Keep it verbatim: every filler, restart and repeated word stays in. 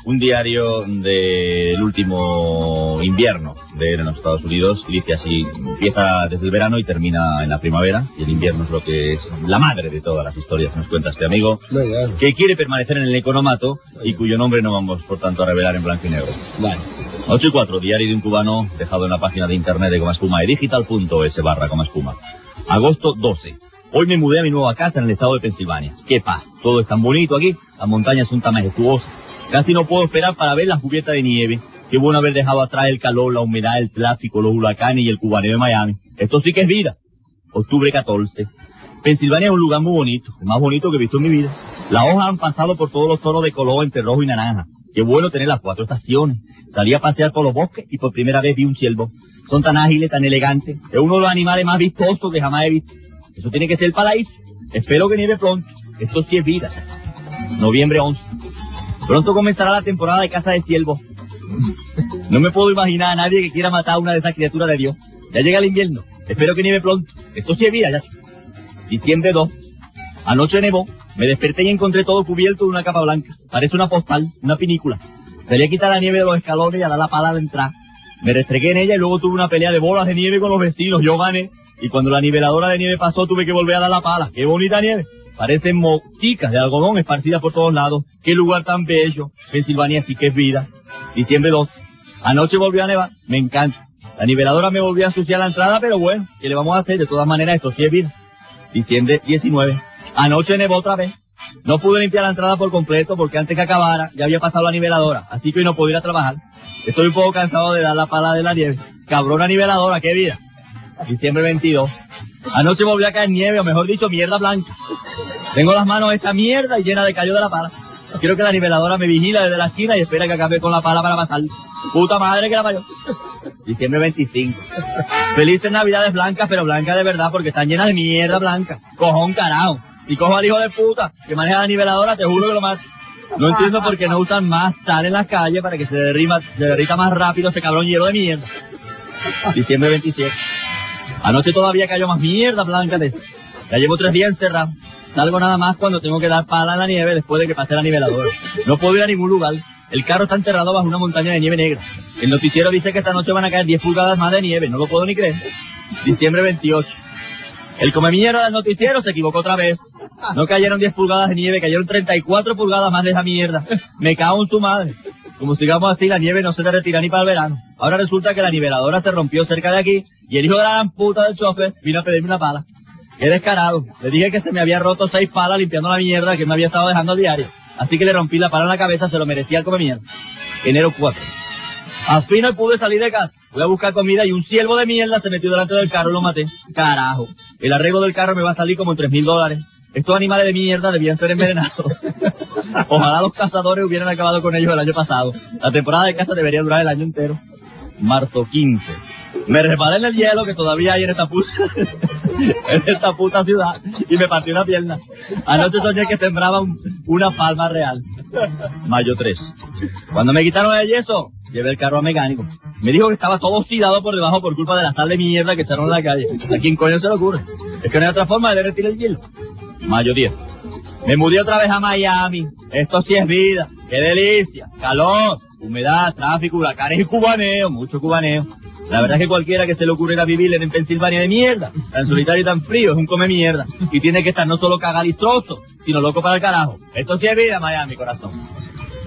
un diario del último invierno de los Estados Unidos, y dice así: empieza desde el verano y termina en la primavera, y el invierno es lo que es la madre de todas las historias, nos cuenta este amigo, que quiere permanecer en el economato y cuyo nombre no vamos, por tanto, a revelar en blanco y negro. Vale. ocho y cuatro, diario de un cubano, dejado en la página de internet de Goma Espuma, edigital punto es barra Goma Espuma. Agosto doce. Hoy me mudé a mi nueva casa en el estado de Pensilvania. ¡Qué paz! Todo es tan bonito aquí, las montañas son tan majestuosas. Casi no puedo esperar para ver las cubiertas de nieve. Qué bueno haber dejado atrás el calor, la humedad, el tráfico, los huracanes y el cubaneo de Miami. Esto sí que es vida. Octubre catorce. Pensilvania es un lugar muy bonito, el más bonito que he visto en mi vida. Las hojas han pasado por todos los tonos de color entre rojo y naranja. Qué bueno tener las cuatro estaciones. Salí a pasear por los bosques y por primera vez vi un ciervo. Son tan ágiles, tan elegantes. Es uno de los animales más vistosos que jamás he visto. Eso tiene que ser el paraíso. Espero que nieve pronto. Esto sí es vida. Noviembre once. Pronto comenzará la temporada de caza de ciervos. No me puedo imaginar a nadie que quiera matar a una de esas criaturas de Dios. Ya llega el invierno. Espero que nieve pronto. Esto sí es vida, ya. Diciembre dos. Anoche nevó. Me desperté y encontré todo cubierto de una capa blanca. Parece una postal, una pinícula. Salí a quitar la nieve de los escalones y a dar la pala al entrar. Me restregué en ella y luego tuve una pelea de bolas de nieve con los vecinos. Yo gané. Y cuando la niveladora de nieve pasó, tuve que volver a dar la pala. ¡Qué bonita nieve! Parecen moticas de algodón esparcidas por todos lados. ¡Qué lugar tan bello! Pensilvania sí que es vida. Diciembre dos. Anoche volvió a nevar. Me encanta. La niveladora me volvió a ensuciar la entrada, pero bueno, ¿qué le vamos a hacer? De todas maneras, esto sí es vida. Diciembre diecinueve. Anoche nevó otra vez. No pude limpiar la entrada por completo porque antes que acabara ya había pasado la niveladora. Así que hoy no puedo ir a trabajar. Estoy un poco cansado de dar la pala de la nieve. Cabrona niveladora, qué vida. Diciembre veintidós. Anoche volvió a caer nieve, o mejor dicho, mierda blanca. Tengo las manos hechas mierda y llenas de callo de la pala. Quiero que la niveladora me vigila desde la esquina y espera que acabe con la pala para pasar. Puta madre que la falló. Diciembre veinticinco. Felices navidades blancas, pero blancas de verdad porque están llenas de mierda blanca. Cojón carajo. Y cojo al hijo de puta que maneja la niveladora, te juro que lo mato. No entiendo por qué no usan más sal en las calles para que se derrima, se derrita más rápido este cabrón hielo de mierda. Diciembre veintisiete. Anoche todavía cayó más mierda blanca de esa. Ya llevo tres días encerrado. Salgo nada más cuando tengo que dar pala en la nieve después de que pase la niveladora. No puedo ir a ningún lugar. El carro está enterrado bajo una montaña de nieve negra. El noticiero dice que esta noche van a caer diez pulgadas más de nieve. No lo puedo ni creer. Diciembre veintiocho. El come mierda del noticiero se equivocó otra vez. No cayeron diez pulgadas de nieve, cayeron treinta y cuatro pulgadas más de esa mierda. Me cago en su madre. Como sigamos así, la nieve no se retira ni para el verano. Ahora resulta que la niveladora se rompió cerca de aquí y el hijo de la gran puta del chofer vino a pedirme una pala. Qué descarado. Le dije que se me había roto seis palas limpiando la mierda que me había estado dejando a diario. Así que le rompí la pala en la cabeza, se lo merecía el come mierda. Enero cuatro. Al fin no pude salir de casa. Fui a buscar comida y un ciervo de mierda se metió delante del carro y lo maté. Carajo. El arreglo del carro me va a salir como en tres mil dólares. Estos animales de mierda debían ser envenenados. Ojalá los cazadores hubieran acabado con ellos el año pasado. La temporada de caza debería durar el año entero. Marzo quince. Me resbalé en el hielo que todavía hay en esta puta, en esta puta ciudad y me partí una pierna. Anoche soñé que sembraba un, una palma real. Mayo tres. Cuando me quitaron el yeso, llevé el carro al mecánico. Me dijo que estaba todo oxidado por debajo por culpa de la sal de mierda que echaron en la calle. ¿A quién coño se le ocurre? Es que no hay otra forma de derretir el hielo. Mayo diez. Me mudé otra vez a Miami. Esto sí es vida. ¡Qué delicia! Calor, humedad, tráfico, huracanes y cubaneo. Mucho cubaneo. La verdad es que cualquiera que se le ocurriera vivir en Pensilvania de mierda, tan solitario y tan frío, es un come mierda. Y tiene que estar no solo cagalistroso, sino loco para el carajo. Esto sí es vida, Miami, corazón.